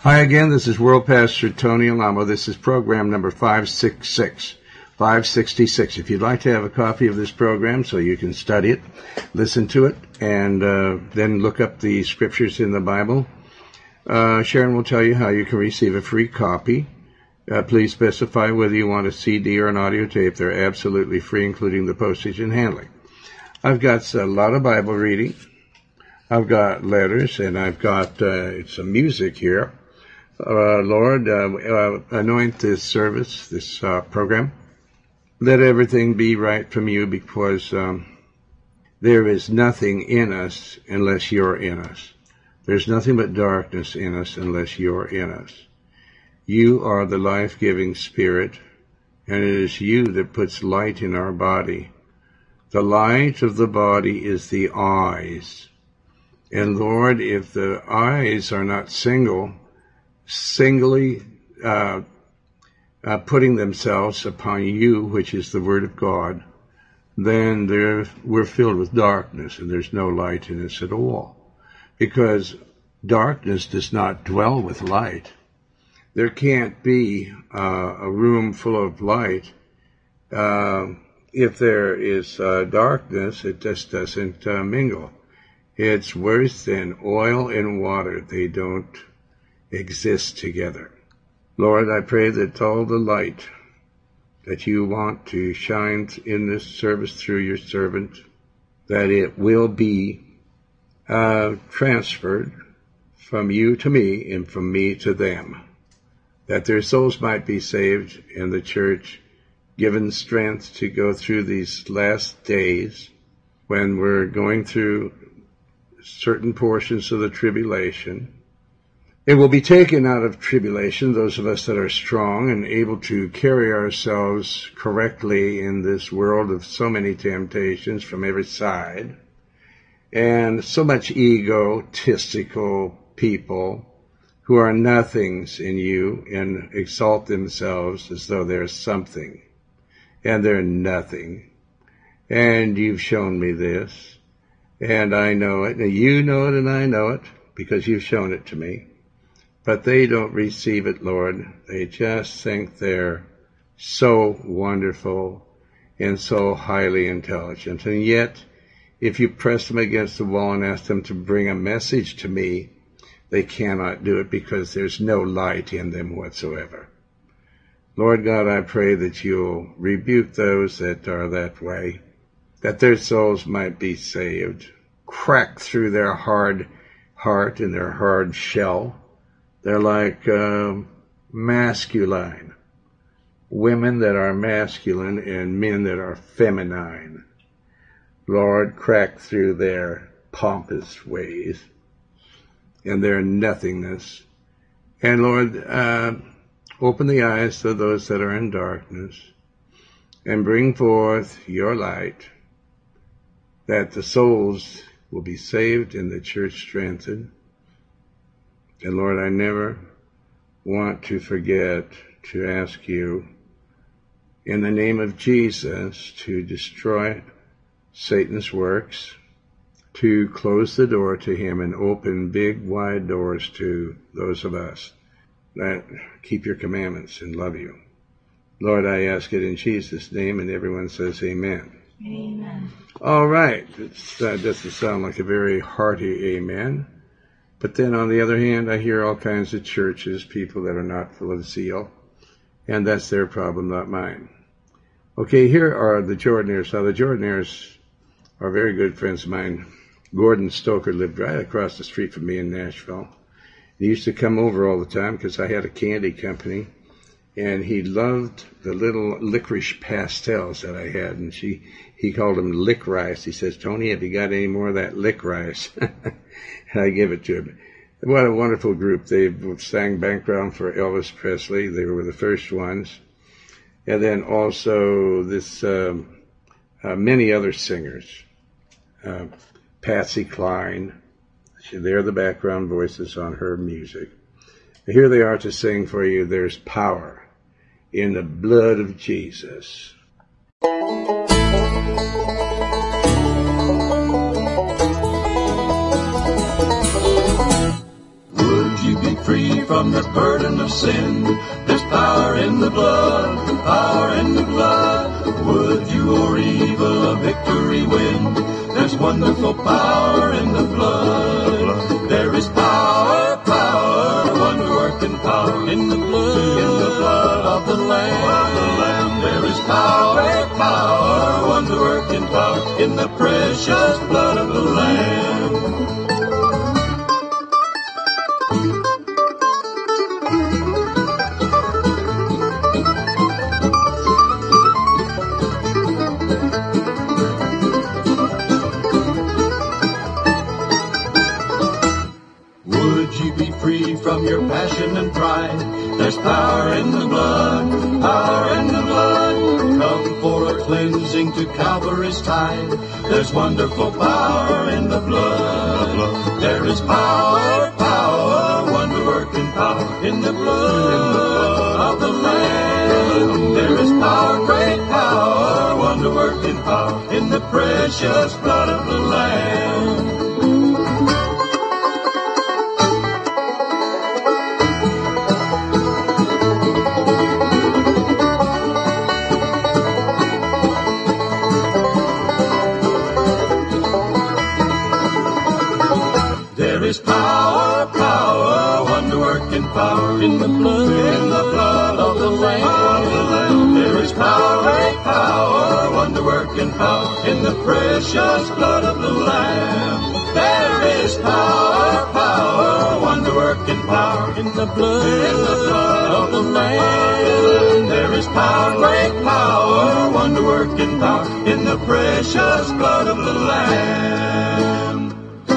Hi again, this is World Pastor Tony Alamo. This is program number 566. If you'd like to have a copy of this program so you can study it, listen to it, and then look up the scriptures in the Bible, Sharon will tell you how you can receive a free copy. Please specify whether you want a CD or an audio tape. They're absolutely free, including the postage and handling. I've got a lot of Bible reading. I've got letters, and I've got some music here. Lord, anoint this service, this program. Let everything be right from you, because there is nothing in us unless you're in us. There's nothing but darkness in us unless you're in us. You are the life-giving Spirit, and it is you that puts light in our body. The light of the body is the eyes. And Lord, if the eyes are not singly putting themselves upon you, which is the Word of God, then we're filled with darkness, and there's no light in us at all. Because darkness does not dwell with light. There can't be a room full of light. If there is darkness, it just doesn't mingle. It's worse than oil and water. They don't exist together. Lord, I pray that all the light that you want to shine in this service through your servant, that it will be transferred from you to me and from me to them, that their souls might be saved and the church given strength to go through these last days when we're going through certain portions of the tribulation. It will be taken out of tribulation, those of us that are strong and able to carry ourselves correctly in this world of so many temptations from every side, and so much egotistical people who are nothings in you and exalt themselves as though they're something, and they're nothing. And you've shown me this, and I know it, and you know it, and I know it, because you've shown it to me. But they don't receive it, Lord. They just think they're so wonderful and so highly intelligent. And yet, if you press them against the wall and ask them to bring a message to me, they cannot do it because there's no light in them whatsoever. Lord God, I pray that you'll rebuke those that are that way, that their souls might be saved, crack through their hard heart and their hard shell. They're like masculine, women that are masculine and men that are feminine. Lord, crack through their pompous ways and their nothingness. And Lord, open the eyes of those that are in darkness and bring forth your light, that the souls will be saved and the church strengthened. And Lord, I never want to forget to ask you, in the name of Jesus, to destroy Satan's works, to close the door to him and open big, wide doors to those of us that keep your commandments and love you. Lord, I ask it in Jesus' name, and everyone says amen. Amen. All right. It doesn't sound like a very hearty amen. But then on the other hand, I hear all kinds of churches, people that are not full of zeal, and that's their problem, not mine. Okay, here are the Jordanaires. Now, the Jordanaires are very good friends of mine. Gordon Stoker lived right across the street from me in Nashville. He used to come over all the time because I had a candy company, and he loved the little licorice pastels that I had, and he called them lick rice. He says, Tony, have you got any more of that lick rice? And I give it to him. What a wonderful group. They sang background for Elvis Presley. They were the first ones. And then also this many other singers. Patsy Cline. They're the background voices on her music. Here they are to sing for you, There's Power in the Blood of Jesus. Would you be free from the burden of sin. There's power in the blood, power in the blood. Would you or evil a victory win? There's wonderful power in the blood. There is power, power, wonder-working power in the blood of the Lamb. There is power, power, wonder-working power in the precious blood of the Lamb. Free from your passion and pride. There's power in the blood, power in the blood. Come for a cleansing to Calvary's tide. There's wonderful power in the blood. There is power, power, wonder-working power in the blood of the Lamb. There is power, great power, wonder-working power in the precious blood of the Lamb. There is power, power, wonder-working power in the blood of the Lamb. There is power, great power, wonder-working power in the precious blood of the Lamb. There is power, power, wonder-working power in the blood of the Lamb. There is power, great power, wonder-working power in the precious blood of the Lamb.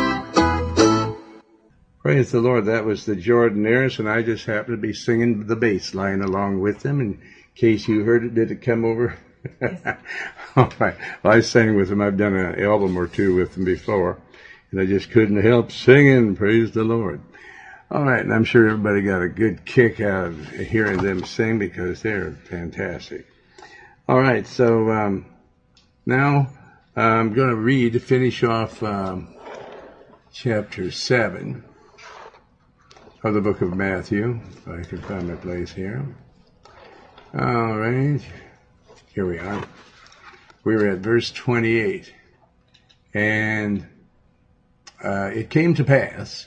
Praise the Lord. That was the Jordanaires, and I just happened to be singing the bass line along with them. In case you heard it, did it come over? All right. Well, I sang with them. I've done an album or two with them before, and I just couldn't help singing. Praise the Lord. All right, and I'm sure everybody got a good kick out of hearing them sing because they're fantastic. All right, so now I'm going to finish off chapter 7. Of the book of Matthew, if I can find my place here. All right, here we are. We're at verse 28. And it came to pass,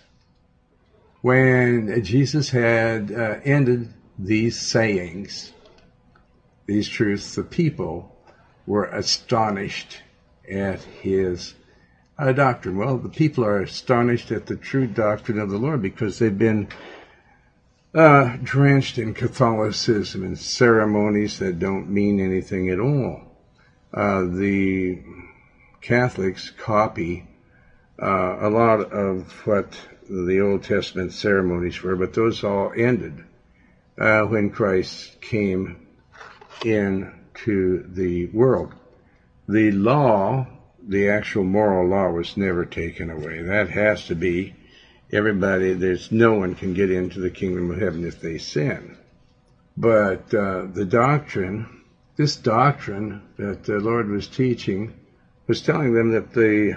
when Jesus had ended these sayings, these truths, the people were astonished at his doctrine. Well, the people are astonished at the true doctrine of the Lord because they've been drenched in Catholicism and ceremonies that don't mean anything at all. The Catholics copy a lot of what the Old Testament ceremonies were, but those all ended when Christ came into the world. The law, the actual moral law, was never taken away. That has to be everybody. No one can get into the kingdom of heaven if they sin. But the doctrine, this doctrine that the Lord was teaching, was telling them that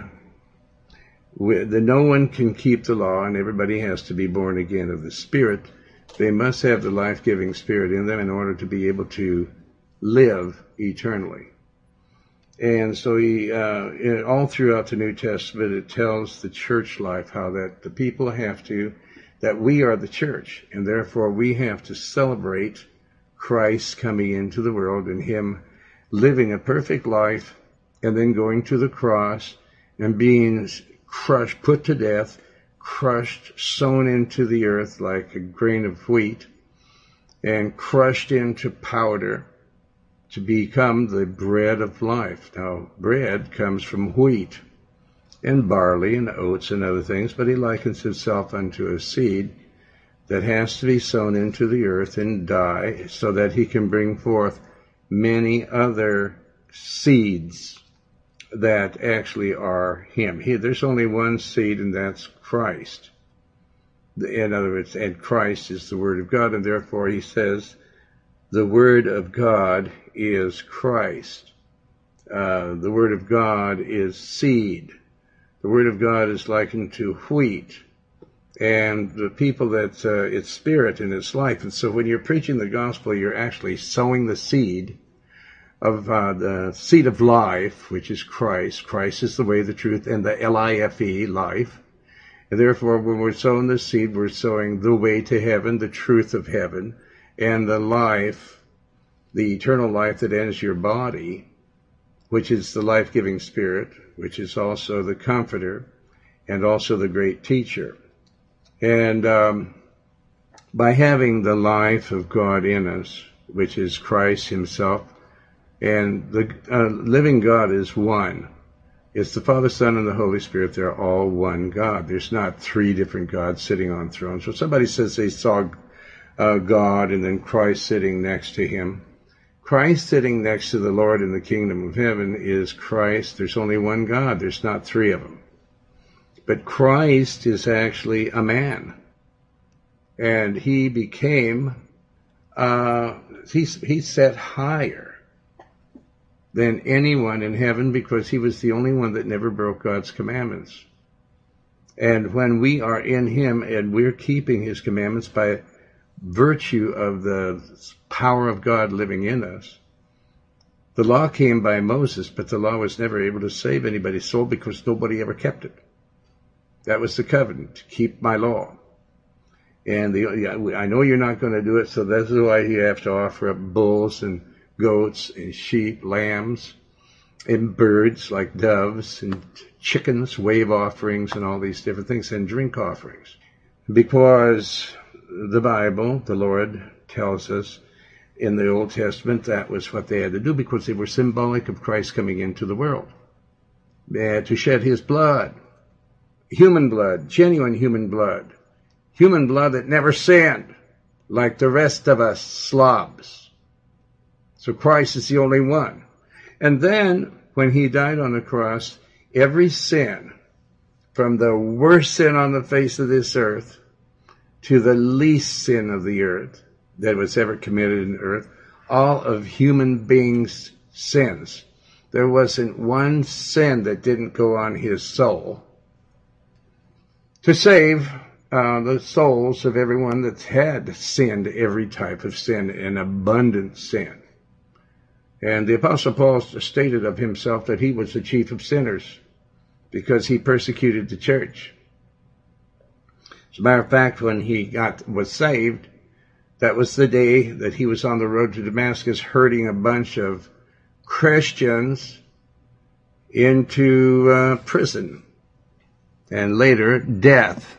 no one can keep the law, and everybody has to be born again of the Spirit. They must have the life-giving Spirit in them in order to be able to live eternally. And so he, all throughout the New Testament, it tells the church life how that the people that we are the church, and therefore we have to celebrate Christ coming into the world and him living a perfect life and then going to the cross and being crushed, put to death, crushed, sown into the earth like a grain of wheat, and crushed into powder, to become the bread of life. Now, bread comes from wheat and barley and oats and other things, but he likens himself unto a seed that has to be sown into the earth and die so that he can bring forth many other seeds that actually are him. There's only one seed, and that's Christ. In other words, and Christ is the Word of God, and therefore he says the Word of God is Christ. The Word of God is seed. The Word of God is likened to wheat. and the people that it's spirit and it's life. And so when you're preaching the gospel, you're actually sowing the seed of life, which is Christ. Christ is the way, the truth, and the L-I-F-E, life. And therefore, when we're sowing the seed, we're sowing the way to heaven, the truth of heaven, and the life, the eternal life that ends your body, which is the life-giving spirit, which is also the comforter, and also the great teacher. And by having the life of God in us, which is Christ himself, and the living God is one. It's the Father, Son, and the Holy Spirit. They're all one God. There's not three different gods sitting on thrones. When somebody says they saw God and then Christ sitting next to him, Christ sitting next to the Lord in the kingdom of heaven is Christ. There's only one God. There's not three of them. But Christ is actually a man. And he became, he's set higher than anyone in heaven because he was the only one that never broke God's commandments. And when we are in him and we're keeping his commandments by virtue of the power of God living in us, the law came by Moses, but the law was never able to save anybody's soul because nobody ever kept it. That was the covenant, to keep my law. And I know you're not going to do it, so that's why you have to offer up bulls and goats and sheep, lambs, and birds like doves and chickens, wave offerings and all these different things, and drink offerings. Because the Bible, the Lord tells us in the Old Testament, that was what they had to do because they were symbolic of Christ coming into the world. They had to shed his blood, human blood, genuine human blood that never sinned like the rest of us slobs. So Christ is the only one. And then, when he died on the cross, every sin, from the worst sin on the face of this earth to the least sin of the earth that was ever committed in the earth, all of human beings' sins. There wasn't one sin that didn't go on his soul to save the souls of everyone that had sinned every type of sin, an abundant sin. And the Apostle Paul stated of himself that he was the chief of sinners because he persecuted the church. As a matter of fact, when he was saved, that was the day that he was on the road to Damascus herding a bunch of Christians into prison and later death.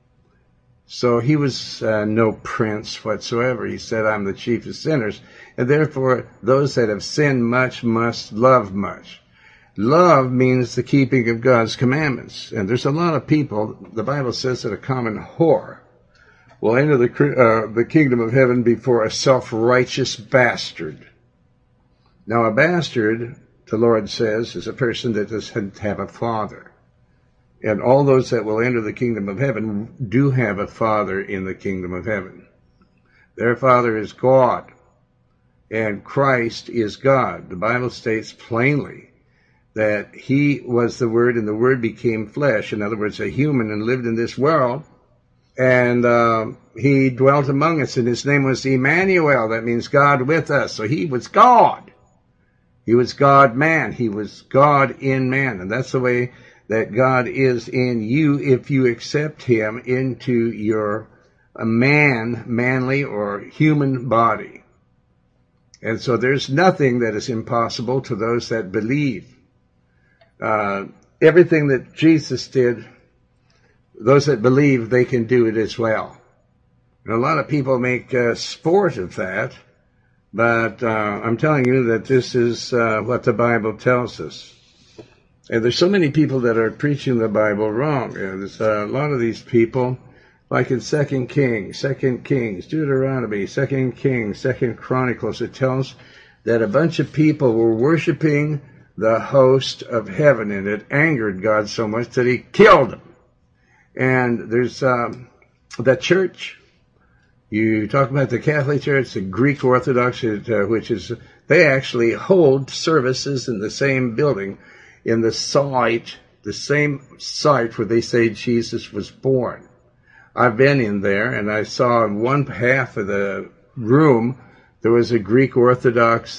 So he was no prince whatsoever. He said, I'm the chief of sinners. And therefore, those that have sinned much must love much. Love means the keeping of God's commandments. And there's a lot of people, the Bible says that a common whore will enter the kingdom of heaven before a self-righteous bastard. Now, a bastard, the Lord says, is a person that doesn't have a father. And all those that will enter the kingdom of heaven do have a father in the kingdom of heaven. Their father is God, and Christ is God. The Bible states plainly that he was the Word, and the Word became flesh. In other words, a human, and lived in this world. And he dwelt among us, and his name was Emmanuel. That means God with us. So he was God. He was God-man. He was God in man. And that's the way that God is in you if you accept him into your manly or human body. And so there's nothing that is impossible to those that believe. Everything that Jesus did, those that believe, they can do it as well. And a lot of people make sport of that, but I'm telling you that this is what the Bible tells us. And there's so many people that are preaching the Bible wrong. There's a lot of these people, like in 2 Kings, Deuteronomy, 2 Kings, 2 Chronicles, it tells that a bunch of people were worshiping the host of heaven, and it angered God so much that he killed them. And there's that church. You talk about the Catholic Church, the Greek Orthodox, which is, they actually hold services in the same building, in the same site where they say Jesus was born. I've been in there, and I saw in one half of the room there was a Greek Orthodox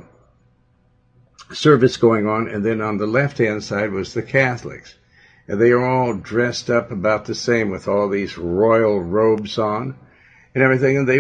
service going on, and then on the left-hand side was the Catholics. And they are all dressed up about the same with all these royal robes on and everything. And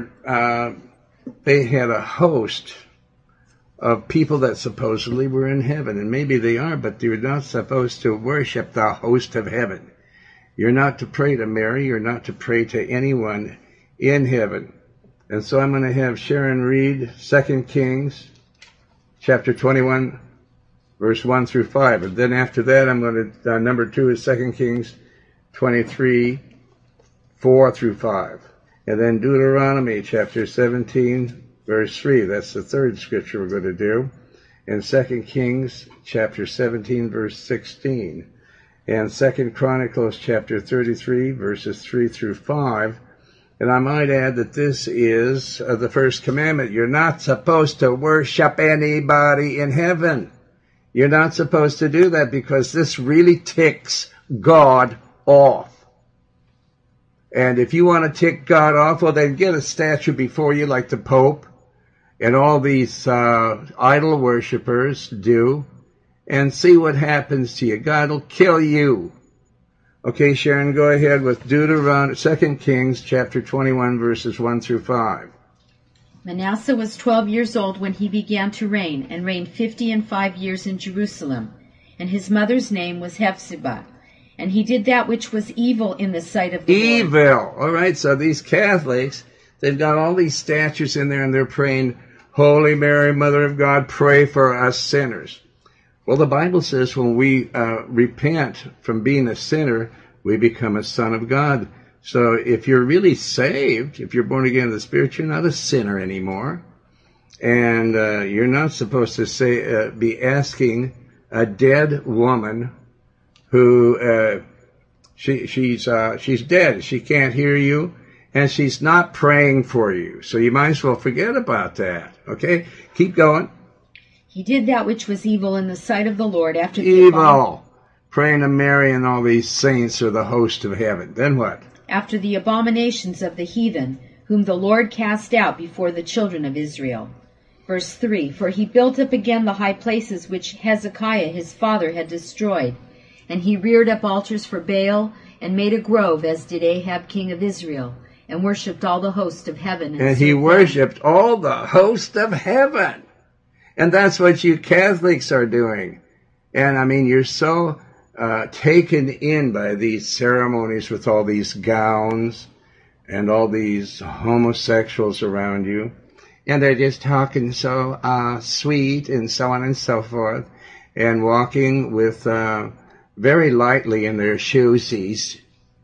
they had a host of people that supposedly were in heaven. And maybe they are, but you're not supposed to worship the host of heaven. You're not to pray to Mary. You're not to pray to anyone in heaven. And so I'm going to have Sharon read 2 Kings chapter 21, verse 1 through 5. And then after that, I'm going to, number 2 is 2 Kings 23, 4 through 5. And then Deuteronomy chapter 17, verse 3. That's the third scripture we're going to do. And 2 Kings chapter 17, verse 16. And 2 Chronicles chapter 33, verses 3 through 5. And I might add that this is the first commandment. You're not supposed to worship anybody in heaven. You're not supposed to do that because this really ticks God off. And if you want to tick God off, well, then get a statue before you like the Pope and all these idol worshipers do, and see what happens to you. God will kill you. Okay, Sharon, go ahead with Deuteronomy, 2 Kings chapter 21, verses 1 through 5. Manasseh was 12 years old when he began to reign, and reigned 55 years in Jerusalem. And his mother's name was Hephzibah. And he did that which was evil in the sight of the Lord. Evil! All right, so these Catholics, they've got all these statues in there, and they're praying, Holy Mary, Mother of God, pray for us sinners. Well, the Bible says when we repent from being a sinner, we become a son of God. So if you're really saved, if you're born again in the Spirit, you're not a sinner anymore. And you're not supposed to be asking a dead woman who she's dead. She can't hear you, and she's not praying for you. So you might as well forget about that. Okay? Keep going. He did that which was evil in the sight of the Lord after the evil. Praying to Mary and all these saints are the host of heaven. Then what? After the abominations of the heathen, whom the Lord cast out before the children of Israel. Verse 3, For he built up again the high places which Hezekiah his father had destroyed. And he reared up altars for Baal, and made a grove, as did Ahab king of Israel, and worshipped all the host of heaven. And he worshipped all the host of heaven. And that's what you Catholics are doing. And I mean, you're so taken in by these ceremonies with all these gowns and all these homosexuals around you. And they're just talking so sweet and so on and so forth. And walking with very lightly in their shoesies.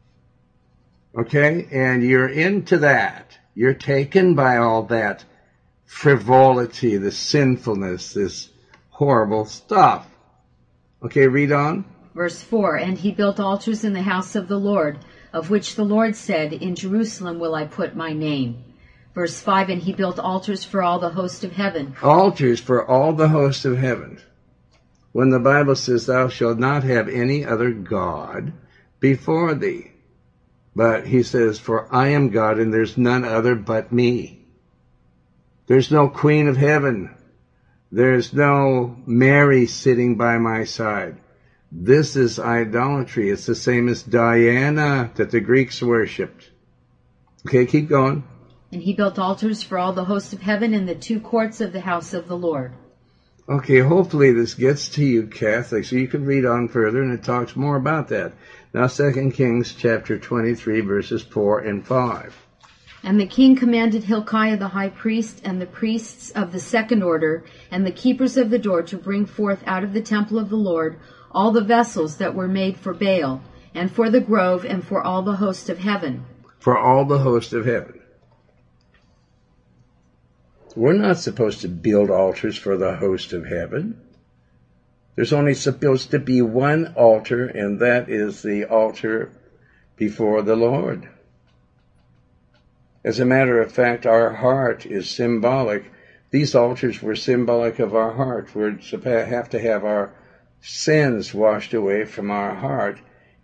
Okay? And you're into that. You're taken by all that frivolity, the sinfulness, this horrible stuff. Okay, read on. Verse 4, And he built altars in the house of the Lord, of which the Lord said, In Jerusalem will I put my name. Verse 5, And he built altars for all the host of heaven. Altars for all the host of heaven. When the Bible says, Thou shalt not have any other God before thee. But he says, For I am God, and there's none other but me. There's no Queen of Heaven. There's no Mary sitting by my side. This is idolatry. It's the same as Diana that the Greeks worshipped. Okay, keep going. And he built altars for all the host of heaven in the two courts of the house of the Lord. Okay, hopefully this gets to you, Catholics. So you can read on further, and it talks more about that. Now, 2 Kings chapter 23, verses 4 and 5. And the king commanded Hilkiah the high priest, and the priests of the second order, and the keepers of the door, to bring forth out of the temple of the Lord all the vessels that were made for Baal, and for the grove, and for all the host of heaven. For all the host of heaven. We're not supposed to build altars for the host of heaven. There's only supposed to be one altar, and that is the altar before the Lord. As a matter of fact, our heart is symbolic. These altars were symbolic of our heart. We have to have our sins washed away from our heart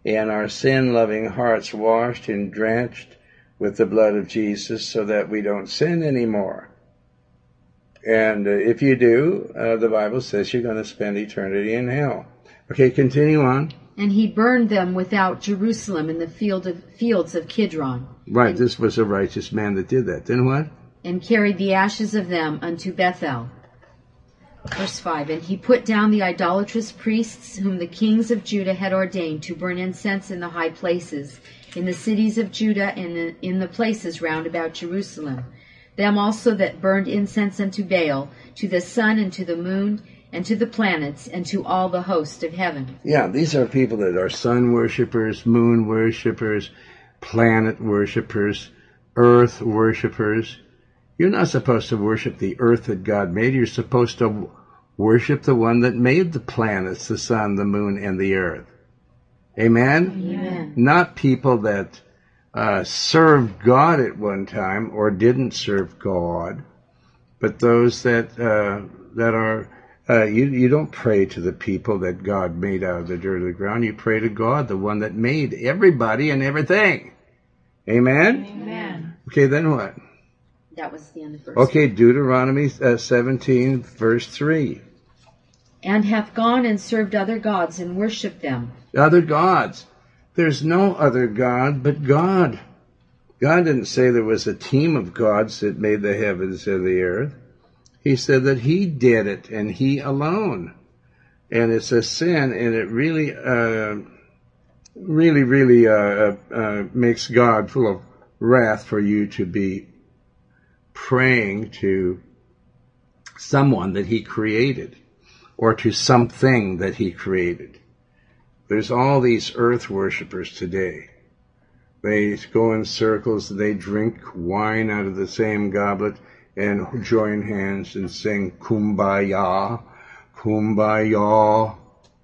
and our sin-loving hearts washed and drenched with the blood of Jesus so that we don't sin anymore. And if you do, the Bible says you're going to spend eternity in hell. Okay, continue on. And he burned them without Jerusalem in the fields of Kidron. Right, this was a righteous man that did that. Then what? And carried the ashes of them unto Bethel. Verse 5, and he put down the idolatrous priests whom the kings of Judah had ordained to burn incense in the high places, in the cities of Judah and in the places round about Jerusalem. Them also that burned incense unto Baal, to the sun and to the moon, and to the planets, and to all the host of heaven. Yeah, these are people that are sun worshippers, moon worshippers, planet worshippers, earth worshippers. You're not supposed to worship the earth that God made. You're supposed to worship the one that made the planets, the sun, the moon, and the earth. Amen? Amen. Not people that served God at one time or didn't serve God, but those that are... You don't pray to the people that God made out of the dirt of the ground. You pray to God, the one that made everybody and everything. Amen? Amen. Okay, then what? That was the end of verse. Okay, Deuteronomy 17, verse 3. And hath gone and served other gods and worshipped them. Other gods. There's no other God but God. God didn't say there was a team of gods that made the heavens and the earth. He said that he did it, and he alone. And it's a sin, and it really makes God full of wrath for you to be praying to someone that he created, or to something that he created. There's all these earth worshippers today. They go in circles, they drink wine out of the same goblet, and join hands and sing Kumbaya, Kumbaya.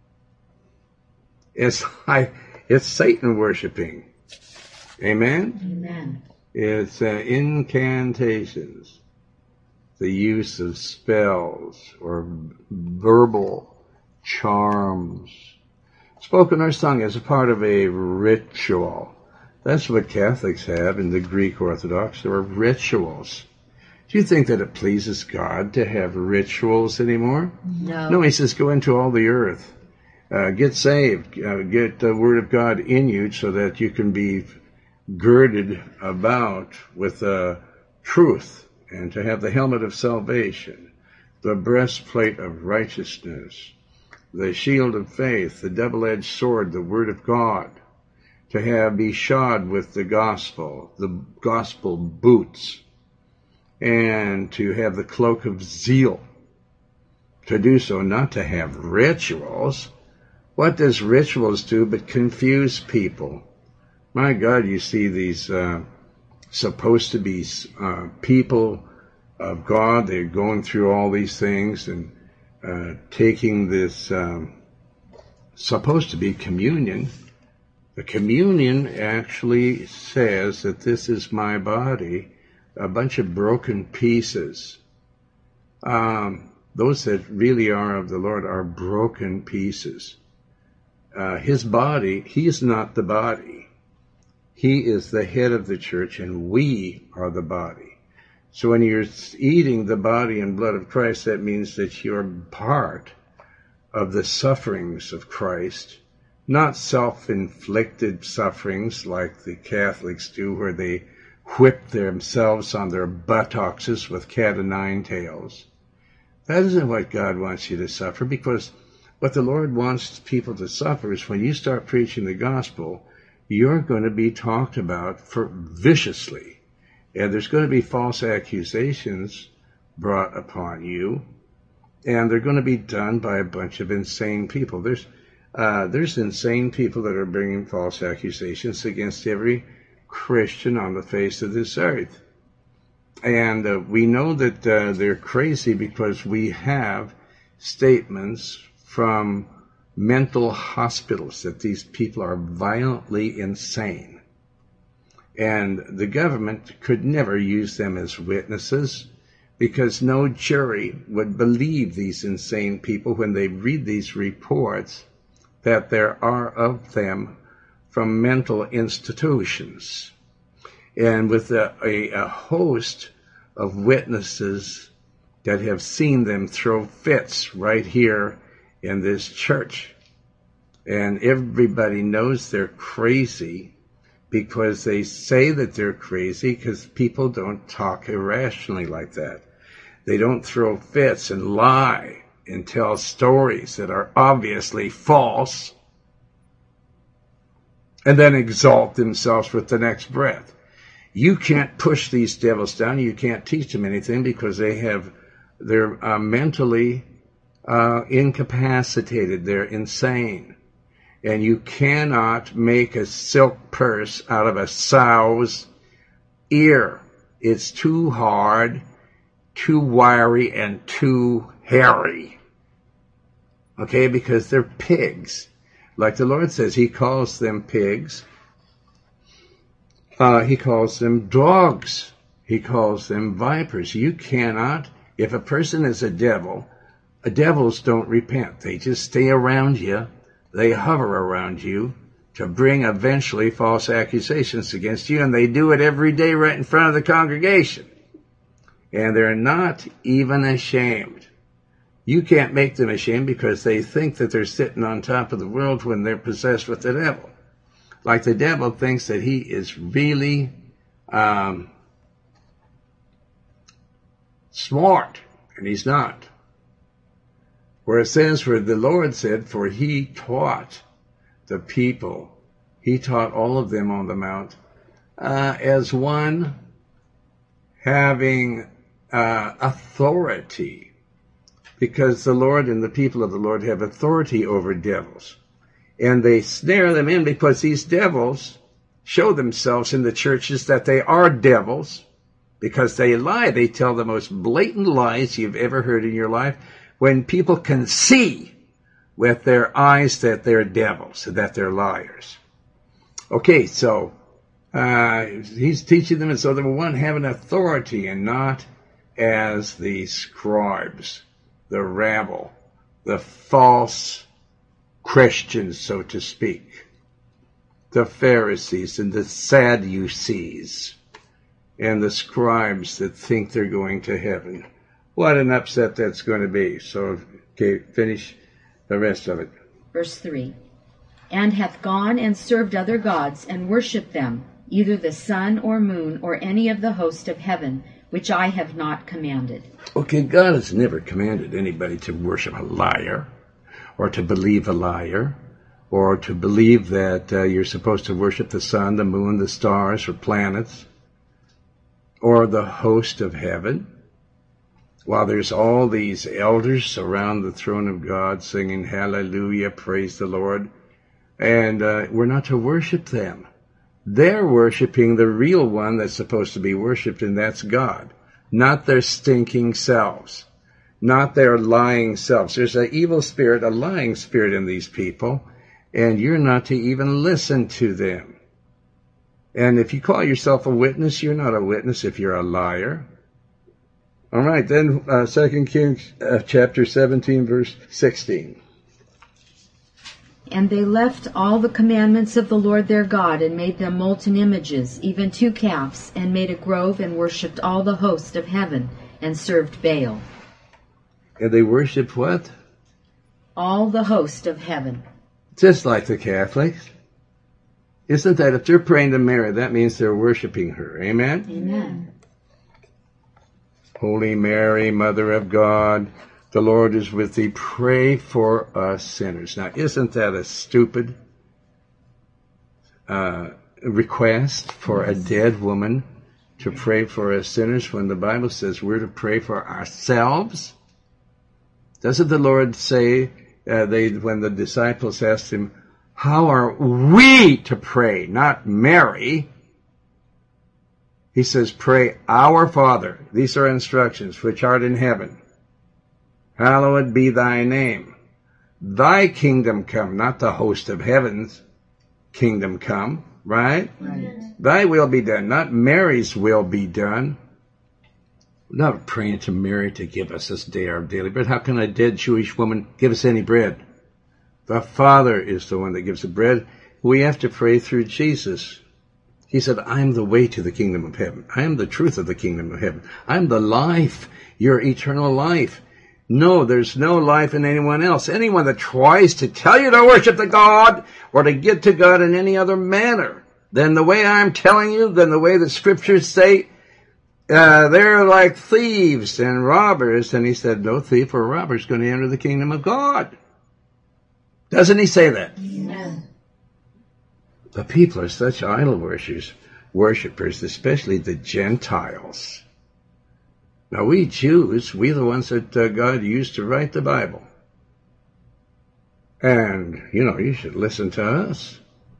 It's Satan worshiping. Amen? Amen. It's incantations, the use of spells or verbal charms, spoken or sung as a part of a ritual. That's what Catholics have in the Greek Orthodox. There are rituals. Do you think that it pleases God to have rituals anymore? No. No, he says go into all the earth. Get saved. Get the Word of God in you so that you can be girded about with truth, and to have the helmet of salvation, the breastplate of righteousness, the shield of faith, the double-edged sword, the Word of God, to be shod with the gospel boots, and to have the cloak of zeal. To do so, not to have rituals. What does rituals do but confuse people? My God, you see these supposed to be people of God. They're going through all these things and taking this supposed to be communion. The communion actually says that this is my body, a bunch of broken pieces. Those that really are of the Lord are broken pieces. His body, he is not the body. He is the head of the church, and we are the body. So when you're eating the body and blood of Christ, that means that you're part of the sufferings of Christ, not self-inflicted sufferings like the Catholics do, where they whip themselves on their buttocks with cat o' nine tails. That isn't what God wants you to suffer, because what the Lord wants people to suffer is when you start preaching the gospel, you're going to be talked about viciously. And there's going to be false accusations brought upon you. And they're going to be done by a bunch of insane people. There's insane people that are bringing false accusations against every Christian on the face of this earth. And we know that they're crazy because we have statements from mental hospitals that these people are violently insane. And the government could never use them as witnesses, because no jury would believe these insane people when they read these reports that there are of them from mental institutions. And with a host of witnesses that have seen them throw fits right here in this church. And everybody knows they're crazy because they say that they're crazy because people don't talk irrationally like that. They don't throw fits and lie and tell stories that are obviously false and then exalt themselves with the next breath. You can't push these devils down. You can't teach them anything because they're mentally incapacitated. They're insane. And you cannot make a silk purse out of a sow's ear. It's too hard, too wiry, and too hairy. Okay, because they're pigs. Like the Lord says, He calls them pigs. He calls them dogs. He calls them vipers. You cannot, if a person is a devil, devils don't repent. They just stay around you. They hover around you to bring eventually false accusations against you, and they do it every day right in front of the congregation. And they're not even ashamed. You can't make them ashamed because they think that they're sitting on top of the world when they're possessed with the devil. Like the devil thinks that he is really smart, and he's not. Where it says, where the Lord said, for He taught the people, He taught all of them on the mount, as one having authority, because the Lord and the people of the Lord have authority over devils. And they snare them in because these devils show themselves in the churches that they are devils, because they lie. They tell the most blatant lies you've ever heard in your life, when people can see with their eyes that they're devils, that they're liars. Okay, so he's teaching them as though they one have an authority and not as the scribes, the rabble, the false Christians, so to speak, the Pharisees and the Sadducees and the scribes that think they're going to heaven. What an upset that's going to be. So, okay, finish the rest of it. Verse 3. And hath gone and served other gods, and worshipped them, either the sun or moon, or any of the host of heaven, which I have not commanded. Okay, God has never commanded anybody to worship a liar, or to believe a liar, or to believe that you're supposed to worship the sun, the moon, the stars, or planets, or the host of heaven. While there's all these elders around the throne of God singing hallelujah, praise the Lord, and we're not to worship them. They're worshiping the real one that's supposed to be worshipped, and that's God, not their stinking selves, not their lying selves. There's an evil spirit, a lying spirit in these people, and you're not to even listen to them. And if you call yourself a witness, you're not a witness if you're a liar. All right, then 2 Kings chapter 17, verse 16. And they left all the commandments of the Lord their God, and made them molten images, even 2 calves, and made a grove, and worshipped all the host of heaven, and served Baal. And they worshipped what? All the host of heaven. Just like the Catholics. Isn't that if they're praying to Mary, that means they're worshiping her. Amen? Amen. Holy Mary, Mother of God, the Lord is with thee. Pray for us sinners. Now, isn't that a stupid request for a dead woman to pray for us sinners when the Bible says we're to pray for ourselves? Doesn't the Lord say, when the disciples asked him, how are we to pray, not Mary? He says, pray, our Father. These are instructions, which art in heaven. Hallowed be thy name. Thy kingdom come, not the host of heaven's kingdom come, right? Right. Thy will be done, not Mary's will be done. We're not praying to Mary to give us this day our daily bread. How can a dead Jewish woman give us any bread? The Father is the one that gives the bread. We have to pray through Jesus. He said, I am the way to the kingdom of heaven. I am the truth of the kingdom of heaven. I am the life, your eternal life. No, there's no life in anyone else. Anyone that tries to tell you to worship the God or to get to God in any other manner than the way I'm telling you, than the way the scriptures say, they're like thieves and robbers. And he said, no thief or robber is going to enter the kingdom of God. Doesn't he say that? Yeah. The people are such idol worshippers, especially the Gentiles. Now we Jews, we're the ones that God used to write the Bible. And, you should listen to us.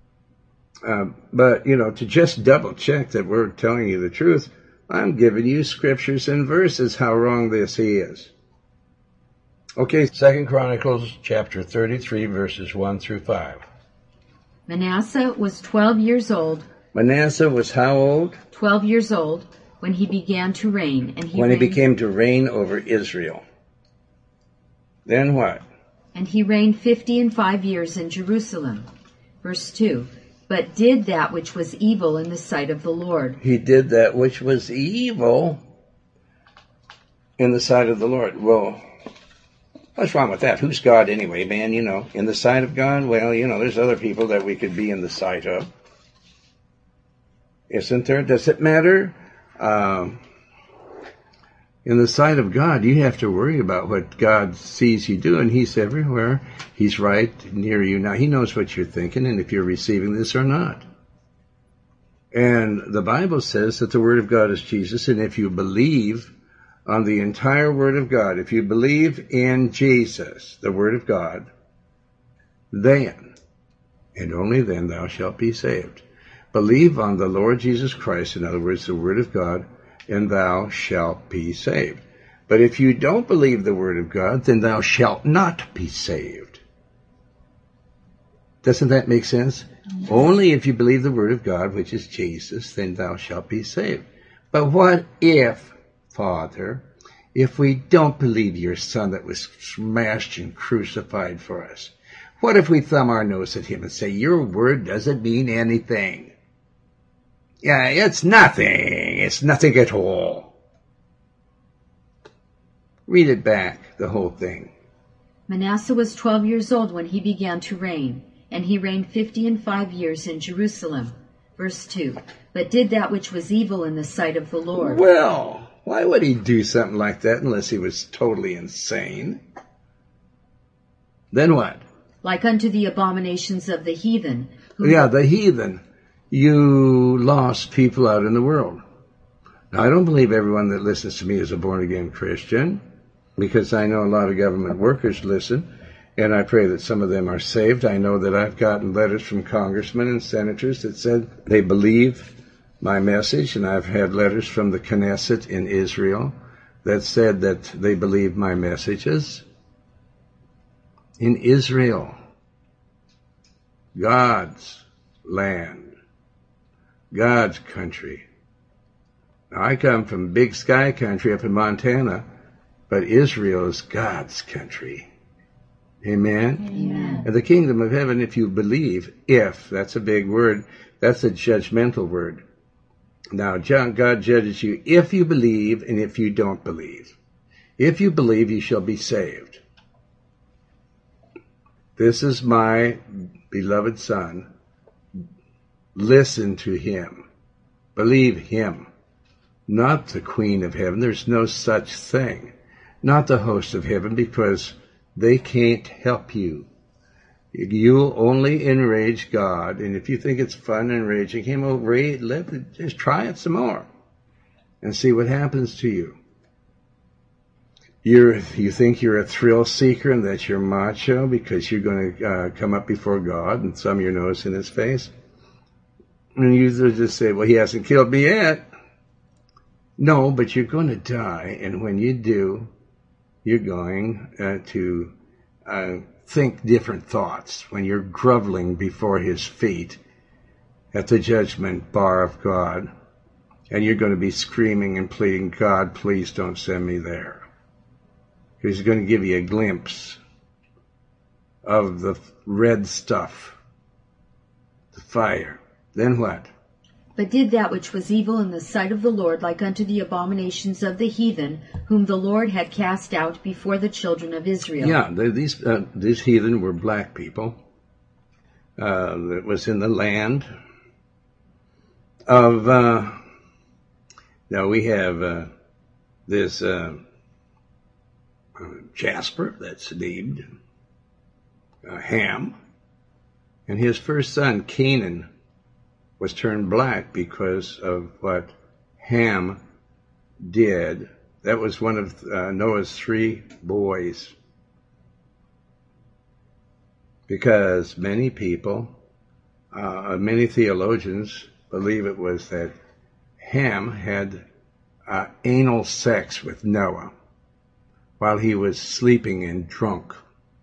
But, to just double check that we're telling you the truth, I'm giving you scriptures and verses how wrong this is. Okay, 2 Chronicles chapter 33, verses 1 through 5. Manasseh was 12 years old. Manasseh was how old? 12 years old when he began to reign. And he became to reign over Israel. Then what? And he reigned 55 years in Jerusalem. Verse 2. But did that which was evil in the sight of the Lord. He did that which was evil in the sight of the Lord. Well, what's wrong with that? Who's God anyway, man? In the sight of God? Well, there's other people that we could be in the sight of. Isn't there? Does it matter? In the sight of God, you have to worry about what God sees you do, and He's everywhere. He's right near you. Now, He knows what you're thinking and if you're receiving this or not. And the Bible says that the Word of God is Jesus, and if you believe on the entire Word of God, if you believe in Jesus, the Word of God, then, and only then, thou shalt be saved. Believe on the Lord Jesus Christ, in other words, the Word of God, and thou shalt be saved. But if you don't believe the Word of God, then thou shalt not be saved. Doesn't that make sense? Mm-hmm. Only if you believe the Word of God, which is Jesus, then thou shalt be saved. But what if, Father, if we don't believe your Son that was smashed and crucified for us? What if we thumb our nose at Him and say, your word doesn't mean anything? Yeah, it's nothing. It's nothing at all. Read it back, the whole thing. Manasseh was 12 years old when he began to reign, and he reigned 55 years in Jerusalem. Verse 2. But did that which was evil in the sight of the Lord. Well, why would he do something like that unless he was totally insane? Then what? Like unto the abominations of the heathen. The heathen. You lost people out in the world. Now, I don't believe everyone that listens to me is a born-again Christian, because I know a lot of government workers listen, and I pray that some of them are saved. I know that I've gotten letters from congressmen and senators that said they believe my message, and I've had letters from the Knesset in Israel that said that they believe my messages. In Israel, God's land, God's country. Now, I come from big sky country up in Montana, but Israel is God's country. Amen? Amen. And the kingdom of heaven, if you believe, if, that's a big word, that's a judgmental word. Now, God judges you if you believe and if you don't believe. If you believe, you shall be saved. This is my beloved Son. Listen to Him. Believe Him. Not the Queen of Heaven. There's no such thing. Not the host of heaven, because they can't help you. You'll only enrage God. And if you think it's fun enraging Him, just try it some more and see what happens to you. You think you're a thrill seeker and that you're macho because you're going to come up before God and thumb your nose in His face. And you just say, well, He hasn't killed me yet. No, but you're going to die. And when you do, you're going to think different thoughts when you're groveling before His feet at the judgment bar of God. And you're going to be screaming and pleading, God, please don't send me there. He's going to give you a glimpse of the red stuff the fire. Then what? But did that which was evil in the sight of the Lord, like unto the abominations of the heathen, whom the Lord had cast out before the children of Israel. Yeah, these heathen were black people that was in the land of, now we have this Jasper, that's named Ham, and his first son, Canaan, was turned black because of what Ham did. That was one of Noah's 3 boys. Because many people, many theologians believe it was that Ham had anal sex with Noah while he was sleeping and drunk.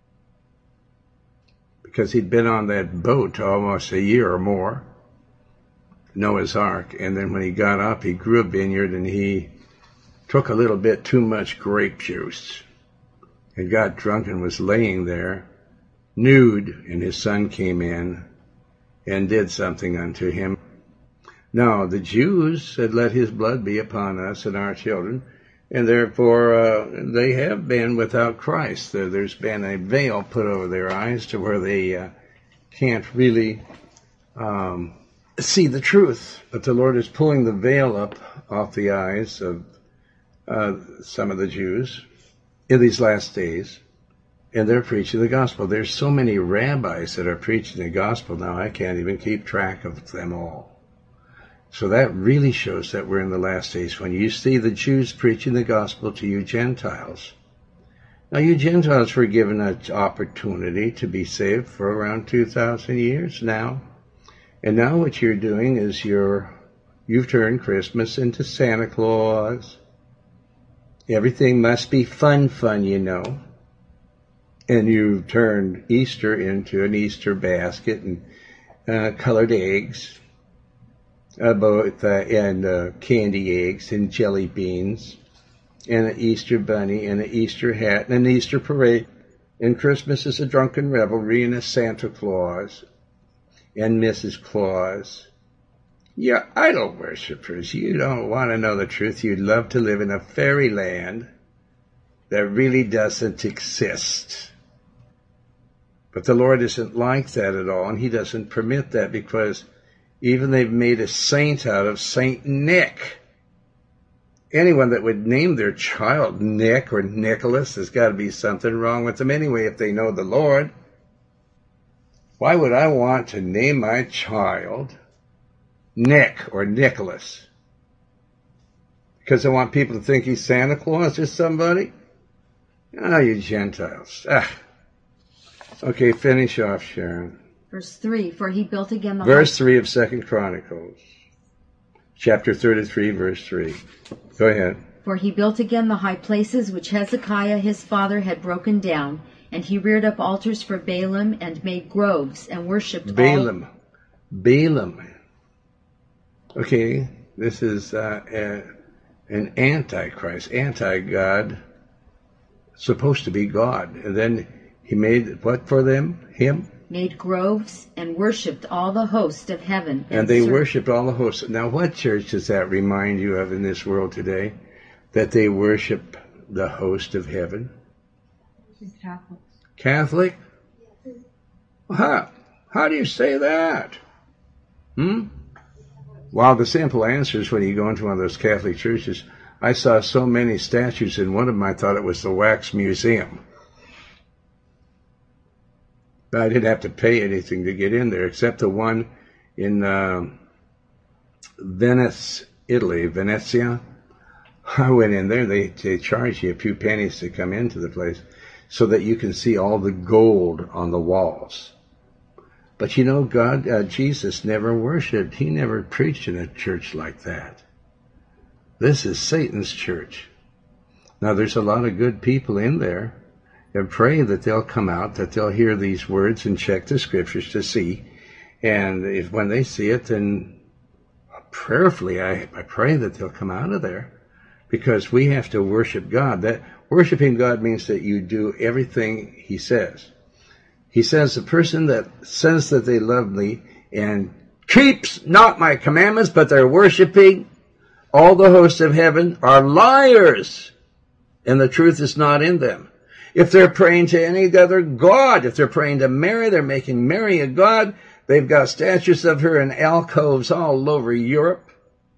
Because he'd been on that boat almost a year or more, Noah's Ark, and then when he got up, he grew a vineyard and he took a little bit too much grape juice and got drunk and was laying there nude, and his son came in and did something unto him. Now, the Jews said, let his blood be upon us and our children, and therefore they have been without Christ. There's been a veil put over their eyes to where they can't really see the truth. But the Lord is pulling the veil up off the eyes of some of the Jews in these last days, and they're preaching the gospel. There's so many rabbis that are preaching the gospel now, I can't even keep track of them all. So that really shows that we're in the last days when you see the Jews preaching the gospel to you Gentiles. Now, you Gentiles were given an opportunity to be saved for around 2,000 years now. And now what you're doing is you've turned Christmas into Santa Claus. Everything must be fun, you know. And you've turned Easter into an Easter basket and colored eggs, and candy eggs and jelly beans, and an Easter bunny and an Easter hat and an Easter parade. And Christmas is a drunken revelry and a Santa Claus and Mrs. Claus. You're idol worshippers. You don't want to know the truth. You'd love to live in a fairyland that really doesn't exist. But the Lord isn't like that at all, and he doesn't permit that, because even they've made a saint out of Saint Nick. Anyone that would name their child Nick or Nicholas, there's got to be something wrong with them anyway if they know the Lord. Why would I want to name my child Nick or Nicholas? Because I want people to think he's Santa Claus or somebody? Ah, you Gentiles. Okay, finish off, Sharon. Verse 3, for he built again the Verse 3 of 2 Chronicles. Chapter 33, verse 3. Go ahead. For he built again the high places which Hezekiah his father had broken down, and he reared up altars for Baalim, and made groves, and worshipped Balaam. Okay, this is an antichrist, anti-God, supposed to be God. And then he made what for them? Him? Made groves, and worshipped all the host of heaven. And they worshipped all the hosts. Now, what church does that remind you of in this world today? That they worship the host of heaven? Catholics. Catholic? How do you say that? Well, the simple answer is when you go into one of those Catholic churches, I saw so many statues in one of them I thought it was the Wax Museum. But I didn't have to pay anything to get in there, except the one in Venice, Italy, Venezia. I went in there, they charge you a few pennies to come into the place so that you can see all the gold on the walls. But you know, Jesus never worshipped. He never preached in a church like that. This is Satan's church. Now, there's a lot of good people in there, and pray that they'll come out, that they'll hear these words and check the scriptures to see. And if when they see it, then prayerfully, I pray that they'll come out of there, because we have to worship God. That worshiping God means that you do everything he says. He says, the person that says that they love me and keeps not my commandments, but they're worshiping all the hosts of heaven, are liars, and the truth is not in them. If they're praying to any other god, if they're praying to Mary, they're making Mary a god. They've got statues of her in alcoves all over Europe,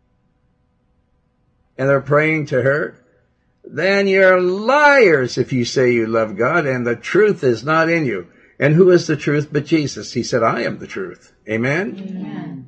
and they're praying to her. Then you're liars if you say you love God and the truth is not in you. And who is the truth but Jesus? He said, I am the truth. Amen? Amen.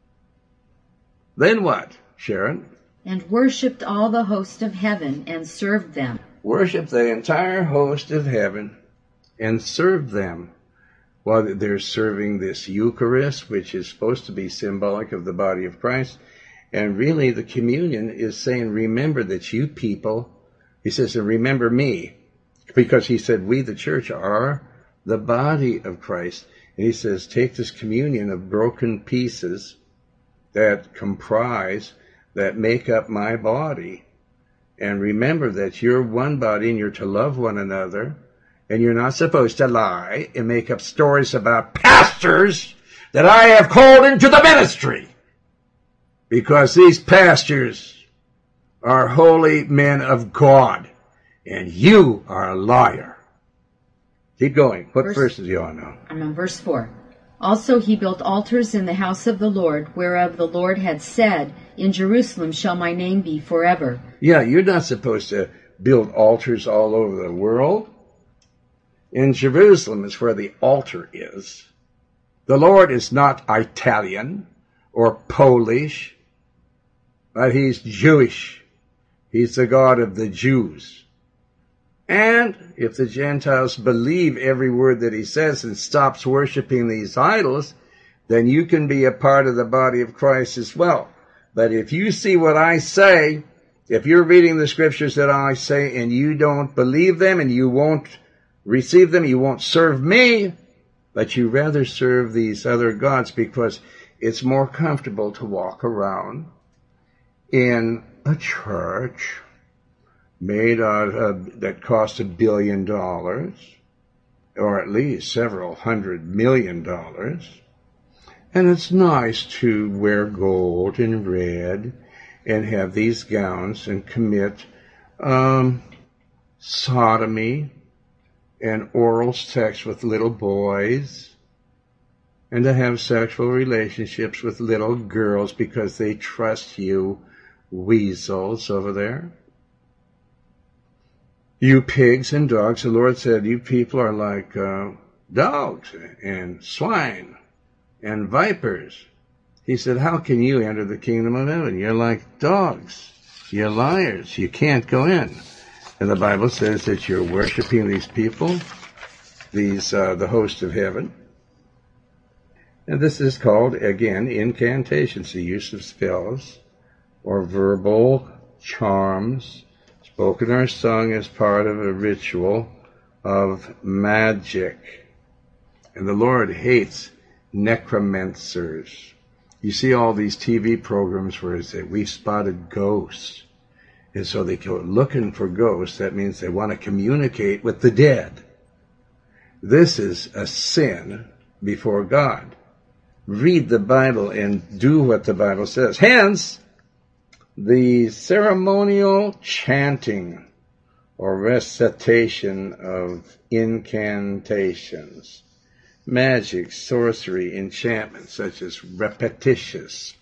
Then what, Sharon? And worshipped all the host of heaven and served them. Worship the entire host of heaven and serve them while they're serving this Eucharist, which is supposed to be symbolic of the body of Christ. And really the communion is saying, remember that you people, he says, and remember me, because he said, we, the church, are the body of Christ. And he says, take this communion of broken pieces that comprise, that make up my body. And remember that you're one body and you're to love one another. And you're not supposed to lie and make up stories about pastors that I have called into the ministry. Because these pastors are holy men of God. And you are a liar. Keep going. What verses do you all know? I'm on verse 4. Also he built altars in the house of the Lord, whereof the Lord had said, in Jerusalem shall my name be forever. Yeah, you're not supposed to build altars all over the world. In Jerusalem is where the altar is. The Lord is not Italian or Polish, but he's Jewish. He's the God of the Jews. And if the Gentiles believe every word that he says and stops worshiping these idols, then you can be a part of the body of Christ as well. But if you see what I say, if you're reading the scriptures that I say and you don't believe them and you won't receive them, you won't serve me, but you rather serve these other gods because it's more comfortable to walk around in a church made out of, that cost $1 billion, or at least several $100 million. And it's nice to wear gold and red and have these gowns and commit sodomy and oral sex with little boys and to have sexual relationships with little girls because they trust you weasels over there. You pigs and dogs, the Lord said, you people are like dogs and swine and vipers. He said, how can you enter the kingdom of heaven? You're like dogs. You're liars. You can't go in. And the Bible says that you're worshiping these people, the host of heaven. And this is called, again, incantations, the use of spells or verbal charms, spoken or sung as part of a ritual of magic. And the Lord hates necromancers. You see all these TV programs where they say, we've spotted ghosts. And so they go looking for ghosts. That means they want to communicate with the dead. This is a sin before God. Read the Bible and do what the Bible says. Hence, the ceremonial chanting or recitation of incantations, magic, sorcery, enchantment, such as repetitious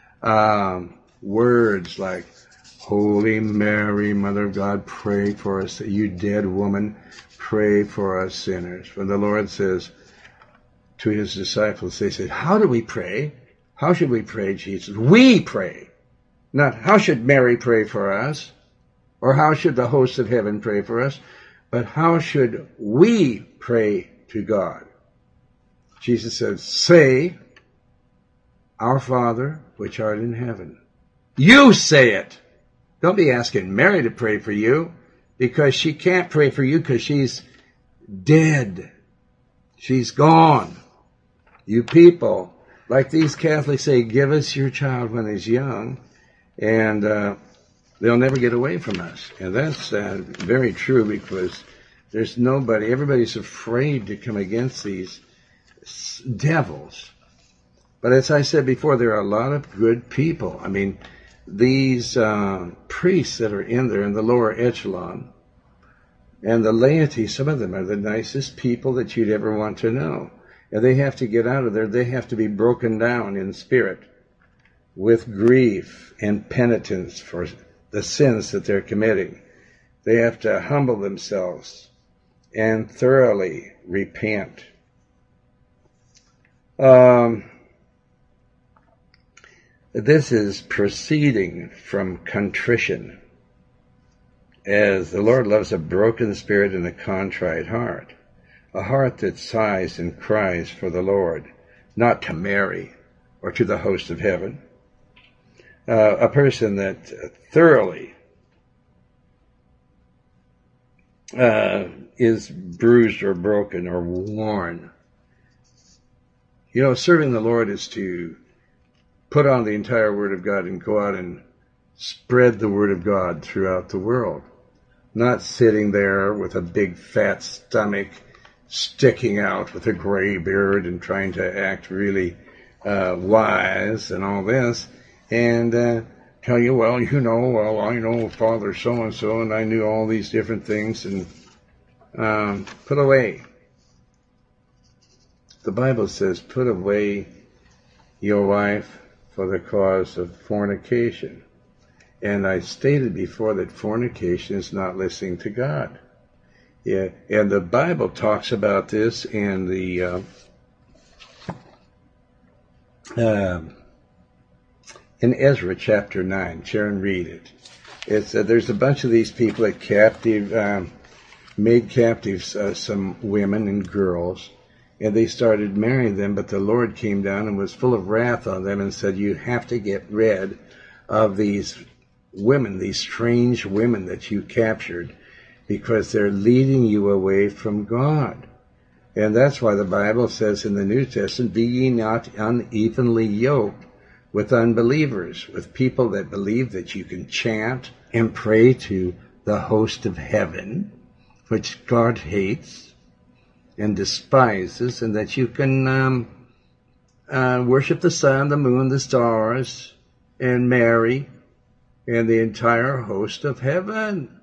words like, Holy Mary, Mother of God, pray for us. You dead woman, pray for us sinners. When the Lord says to his disciples, they said, how do we pray? How should we pray, Jesus? We pray. Not how should Mary pray for us? Or how should the hosts of heaven pray for us? But how should we pray to God? Jesus said, say, Our Father, which art in heaven. You say it. Don't be asking Mary to pray for you, because she can't pray for you because she's dead. She's gone. You people, like these Catholics say, give us your child when he's young, and they'll never get away from us. And that's very true, because there's nobody, everybody's afraid to come against these devils. But as I said before, there are a lot of good people. I mean, these priests that are in there in the lower echelon, and the laity, some of them are the nicest people that you'd ever want to know. And they have to get out of there. They have to be broken down in spirit with grief and penitence for the sins that they're committing. They have to humble themselves and thoroughly repent. This is proceeding from contrition, as the Lord loves a broken spirit and a contrite heart, a heart that sighs and cries for the Lord, not to Mary or to the host of heaven. A person that thoroughly is bruised or broken or worn. You know, serving the Lord is to put on the entire Word of God and go out and spread the Word of God throughout the world. Not sitting there with a big fat stomach sticking out with a gray beard and trying to act really wise and all this. And tell you, well, I know Father so-and-so, and I knew all these different things, and put away. The Bible says, put away your wife for the cause of fornication. And I stated before that fornication is not listening to God. Yeah, and the Bible talks about this in the in Ezra chapter 9. Sharon, read it. It's there's a bunch of these people that made captives some women and girls, and they started marrying them, but the Lord came down and was full of wrath on them and said, you have to get rid of these women, these strange women that you captured, because they're leading you away from God. And that's why the Bible says in the New Testament, be ye not unevenly yoked with unbelievers, with people that believe that you can chant and pray to the host of heaven, which God hates and despises, and that you can worship the sun, the moon, the stars, and Mary, and the entire host of heaven.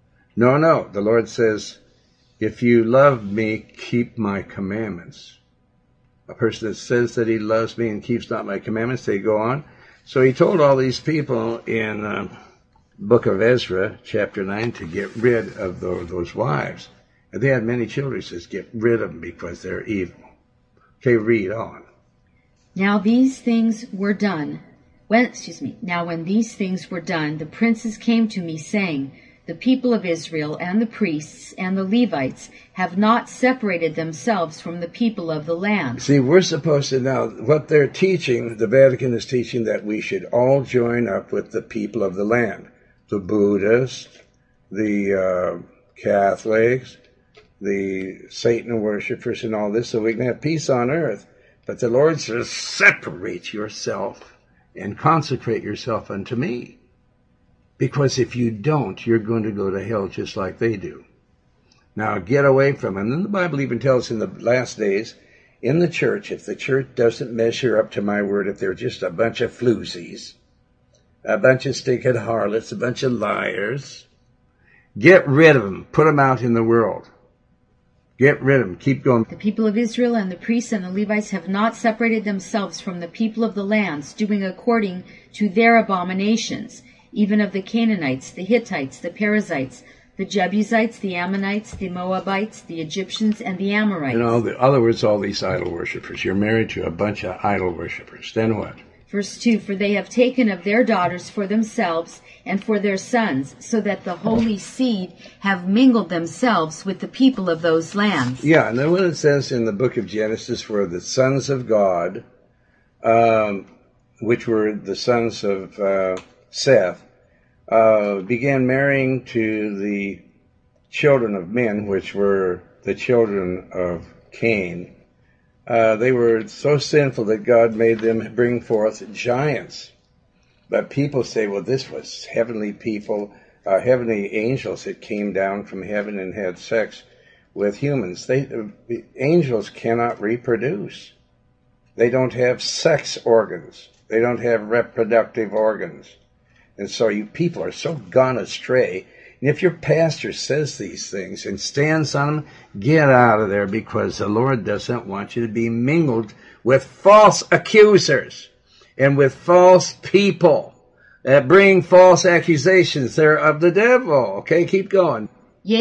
No, the Lord says, if you love me, keep my commandments. A person that says that he loves me and keeps not my commandments, they go on. So he told all these people in book of Ezra, chapter 9, to get rid of those wives. And they had many children. He says, get rid of them because they're evil. Okay, read on. Now these things were done. When these things were done, the princes came to me, saying, the people of Israel and the priests and the Levites have not separated themselves from the people of the land. See, we're supposed to now, what they're teaching, the Vatican is teaching that we should all join up with the people of the land. The Buddhists, the Catholics, the Satan worshippers and all this, so we can have peace on earth. But the Lord says, separate yourself and consecrate yourself unto me. Because if you don't, you're going to go to hell just like they do. Now get away from them. And the Bible even tells in the last days, in the church, if the church doesn't measure up to my word, if they're just a bunch of floozies, a bunch of stinkhead harlots, a bunch of liars, get rid of them. Put them out in the world. Get rid of them. Keep going. The people of Israel and the priests and the Levites have not separated themselves from the people of the lands, doing according to their abominations, even of the Canaanites, the Hittites, the Perizzites, the Jebusites, the Ammonites, the Moabites, the Egyptians, and the Amorites. In other words, all these idol worshippers. You're married to a bunch of idol worshippers. Then what? Verse 2, for they have taken of their daughters for themselves and for their sons, so that the holy seed have mingled themselves with the people of those lands. Yeah, and then when it says in the book of Genesis, where the sons of God, which were the sons of Seth, began marrying to the children of men, which were the children of Cain, they were so sinful that God made them bring forth giants. But people say, well, this was heavenly people, heavenly angels that came down from heaven and had sex with humans. Angels cannot reproduce. They don't have sex organs. They don't have reproductive organs. And so you people are so gone astray. And if your pastor says these things and stands on them, get out of there, because the Lord doesn't want you to be mingled with false accusers and with false people that bring false accusations. They're of the devil. Okay, keep going. Yea,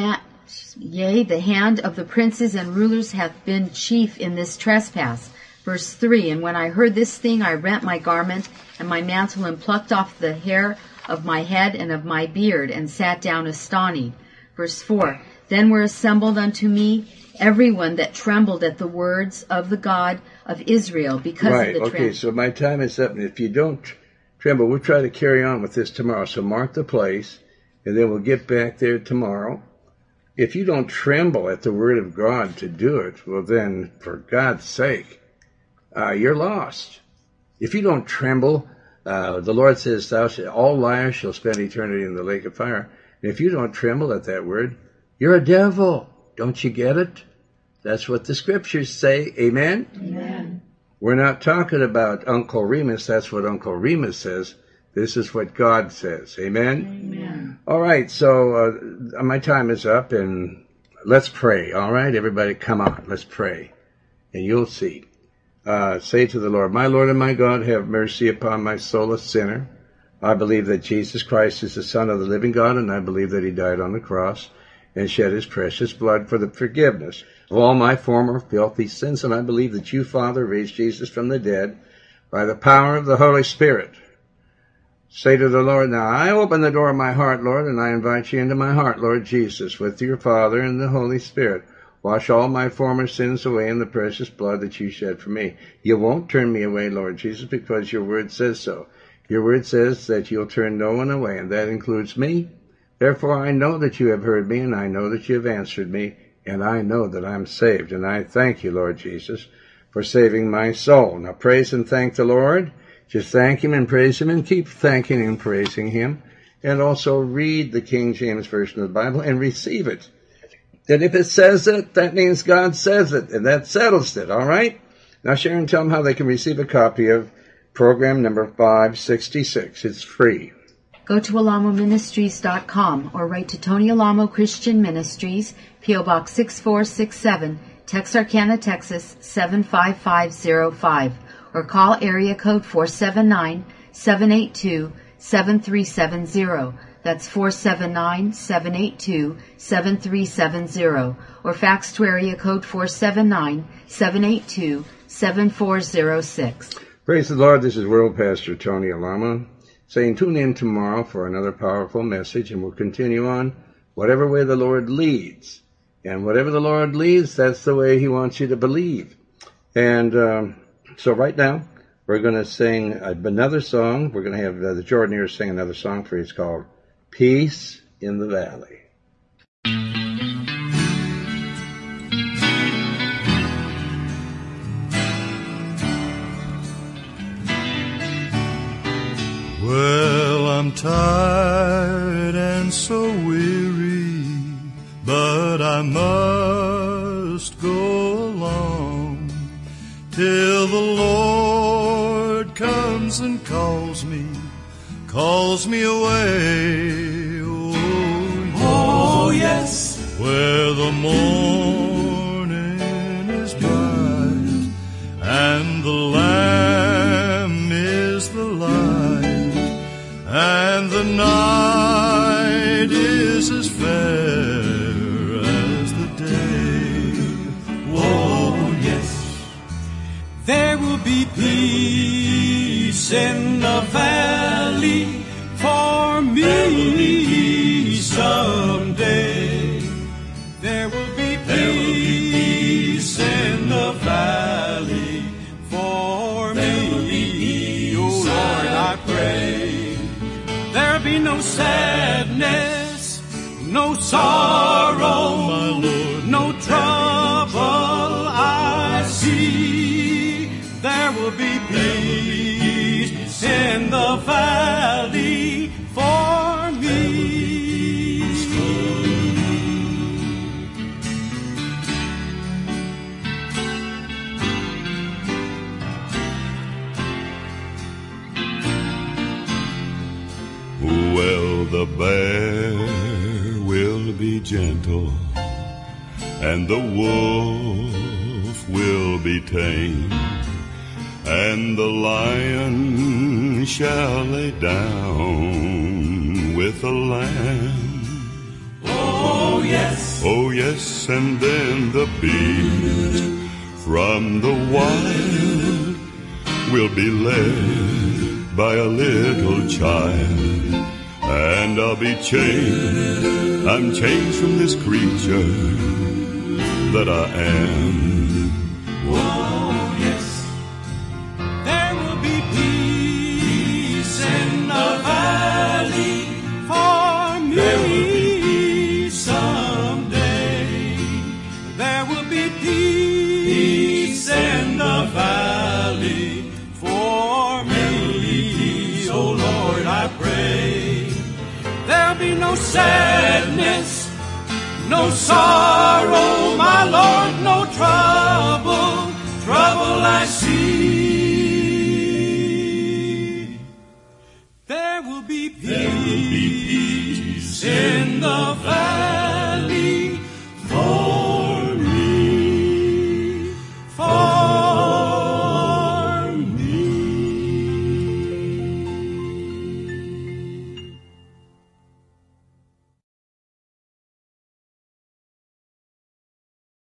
the hand of the princes and rulers hath been chief in this trespass. Verse 3, and when I heard this thing, I rent my garment and my mantle, and plucked off the hair of my head and of my beard, and sat down astonied. Verse 4, then were assembled unto me everyone that trembled at the words of the God of Israel, because of the okay, so my time is up, and if you don't tremble, we'll try to carry on with this tomorrow. So mark the place, and then we'll get back there tomorrow. If you don't tremble at the word of God to do it, well then, for God's sake, you're lost. If you don't tremble, the Lord says, all liars shall spend eternity in the lake of fire. And if you don't tremble at that word, you're a devil. Don't you get it? That's what the scriptures say. Amen? Amen. We're not talking about Uncle Remus. That's what Uncle Remus says. This is what God says. Amen? Amen. All right, so my time is up, and let's pray. All right, everybody, come on, let's pray, and you'll see. Say to the Lord, my Lord and my God, have mercy upon my soul, a sinner. I believe that Jesus Christ is the Son of the living God, and I believe that he died on the cross and shed his precious blood for the forgiveness of all my former filthy sins, and I believe that you, Father, raised Jesus from the dead by the power of the Holy Spirit. Say to the Lord, now I open the door of my heart, Lord, and I invite you into my heart, Lord Jesus, with your Father and the Holy Spirit. Wash all my former sins away in the precious blood that you shed for me. You won't turn me away, Lord Jesus, because your word says so. Your word says that you'll turn no one away, and that includes me. Therefore, I know that you have heard me, and I know that you have answered me, and I know that I'm saved. And I thank you, Lord Jesus, for saving my soul. Now praise and thank the Lord. Just thank him and praise him, and keep thanking and praising him. And also read the King James Version of the Bible and receive it. That if it says it, that means God says it, and that settles it, all right? Now, Sharon, tell them how they can receive a copy of program number 566. It's free. Go to alamoministries.com or write to Tony Alamo Christian Ministries, P.O. Box 6467, Texarkana, Texas 75505, or call area code 479-782-7370. That's 479-782-7370, or fax to area code 479-782-7406. Praise the Lord. This is World Pastor Tony Alamo saying tune in tomorrow for another powerful message, and we'll continue on whatever way the Lord leads. And whatever the Lord leads, that's the way he wants you to believe. And so right now, we're going to sing another song. We're going to have the Jordanaires sing another song for you. It's called Peace in the Valley. Well, I'm tired and so weary, but I must go along till the Lord comes and calls me away. Oh, yes, where the morning is bright and the Lamb is the light, and the night is as fair as the day. Oh, yes, there will be peace in the valley for me someday. There will be peace in the valley for me. Oh Lord, I pray there'll be no sadness, no sorrow, my Lord, no trouble I see. There will be peace in the valley for me. be gentle, and the wolf will be tame, and the lion shall lay down with the lamb. Oh yes, oh yes, and then the beast from the wild will be led by a little child, and I'll be changed. I'm changed from this creature that I am. oh yes, there will be peace in the valley for me. There will be someday. There will be peace in the valley for me. Oh Lord, I pray. There'll be no sadness, no sorrow, my Lord, no trouble. Trouble I see